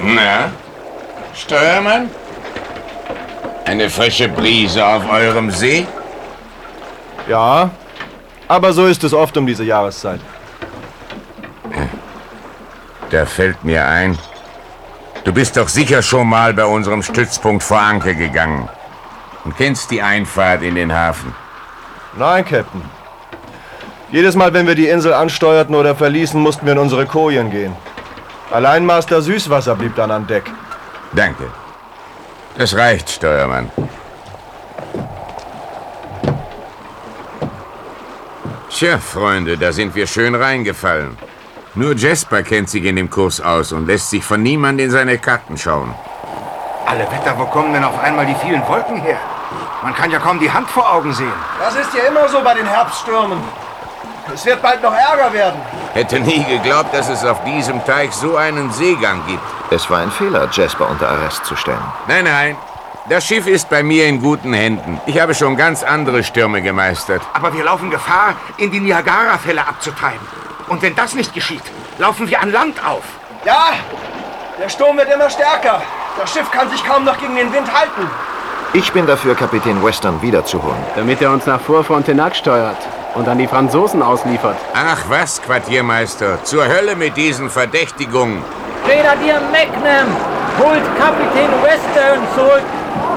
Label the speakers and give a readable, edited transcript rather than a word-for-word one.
Speaker 1: Na, Steuermann? Eine frische Brise auf eurem See?
Speaker 2: Ja, aber so ist es oft um diese Jahreszeit.
Speaker 1: Da fällt mir ein, du bist doch sicher schon mal bei unserem Stützpunkt vor Anker gegangen und kennst die Einfahrt in den Hafen.
Speaker 2: Nein, Captain. Jedes Mal, wenn wir die Insel ansteuerten oder verließen, mussten wir in unsere Kojen gehen. Allein Master Süßwasser blieb dann an Deck.
Speaker 1: Danke. Das reicht, Steuermann. Tja, Freunde, da sind wir schön reingefallen. Nur Jasper kennt sich in dem Kurs aus und lässt sich von niemand in seine Karten schauen.
Speaker 3: Alle Wetter, wo kommen denn auf einmal die vielen Wolken her? Man kann ja kaum die Hand vor Augen sehen.
Speaker 2: Das ist ja immer so bei den Herbststürmen. Es wird bald noch ärger werden.
Speaker 1: Hätte nie geglaubt, dass es auf diesem Teich so einen Seegang gibt.
Speaker 4: Es war ein Fehler, Jasper unter Arrest zu stellen.
Speaker 1: Nein, nein. Das Schiff ist bei mir in guten Händen. Ich habe schon ganz andere Stürme gemeistert.
Speaker 3: Aber wir laufen Gefahr, in die Niagara-Fälle abzutreiben. Und wenn das nicht geschieht, laufen wir an Land auf.
Speaker 2: Ja, der Sturm wird immer stärker. Das Schiff kann sich kaum noch gegen den Wind halten.
Speaker 4: Ich bin dafür, Kapitän Western wiederzuholen.
Speaker 5: Damit er uns nach Fort Frontenac steuert und an die Franzosen ausliefert.
Speaker 1: Ach was, Quartiermeister. Zur Hölle mit diesen Verdächtigungen.
Speaker 6: Grenadier Magnum, holt Kapitän Western zurück.